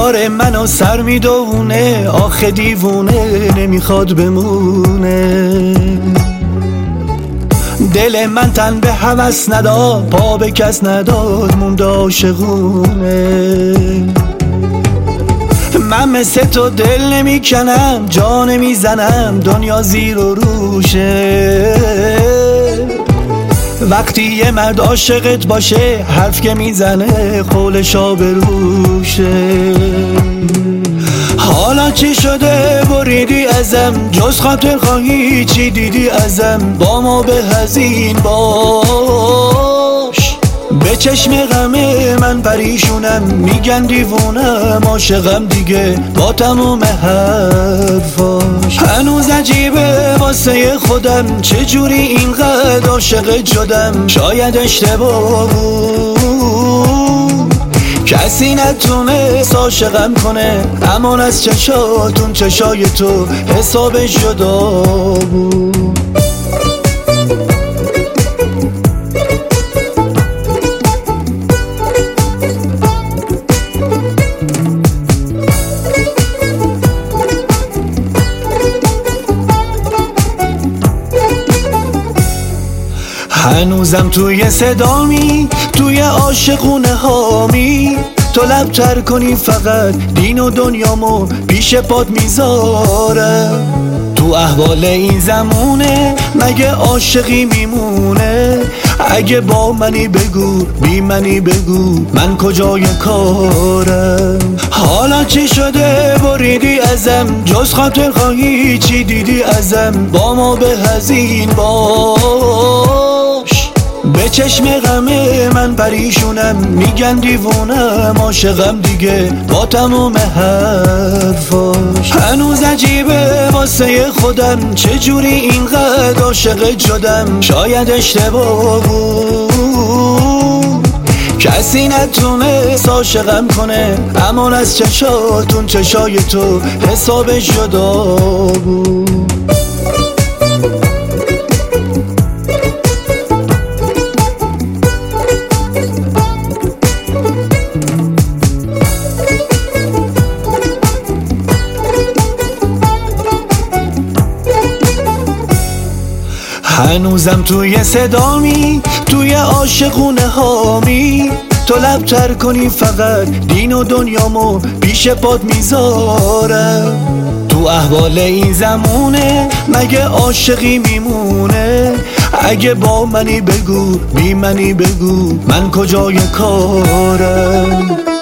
کار منو سر میدونه، آخه دیوونه نمیخواد بمونه. دل من تن به هوس نداد، پا به کس نداد، مونده عاشقونه. من مثل تو دل نمیکنم، جا نمیزنم، دنیا زیر و روشه. وقتی یه مرد عاشقت باشه، حرف که میزنه قولش آبروشه. حالا چی شده بریدی ازم، جز خاطر خواهی چی دیدی ازم؟ با ما به هزین باش، به چشم غم من پریشونم، میگن دیوونم عاشقم دیگه با تموم حرفاش. هنوز عجیبه واسه خودم چجوری اینقدر عاشق شدم، شاید اشتباه بود، کسی نتونست عاشقم کنه، امان از چشاتون چشای تو حساب جدا بود. هنوزم توی صدامی، توی عاشقونه هامی، تو لبتر کنی فقط دین و دنیامو پیش پات میذارم. تو احوال این زمونه مگه عاشقی میمونه؟ اگه با منی بگو، بی منی بگو، من کجای کارم؟ حالا چی شده بریدی ازم، جز خاطر خواهی چی دیدی ازم؟ با ما به هزین باش، به چشم غم من پریشونم، میگن دیوونم عاشقم دیگه با تموم حرفاش. هنوز عجیبه واسه خودم چجوری اینقدر عاشق شدم، شاید اشتباه بود، کسی نتونست عاشقم کنه، امان از چشاتون چشای تو حساب جدا بود. هنوزم توی صدامی، توی عاشقونه هامی، تو لبتر کنی فقط دین و دنیامو پیش پات میذارم. تو احوال این زمونه مگه عاشقی میمونه؟ اگه با منی بگو، بی منی بگو، من کجای کارم؟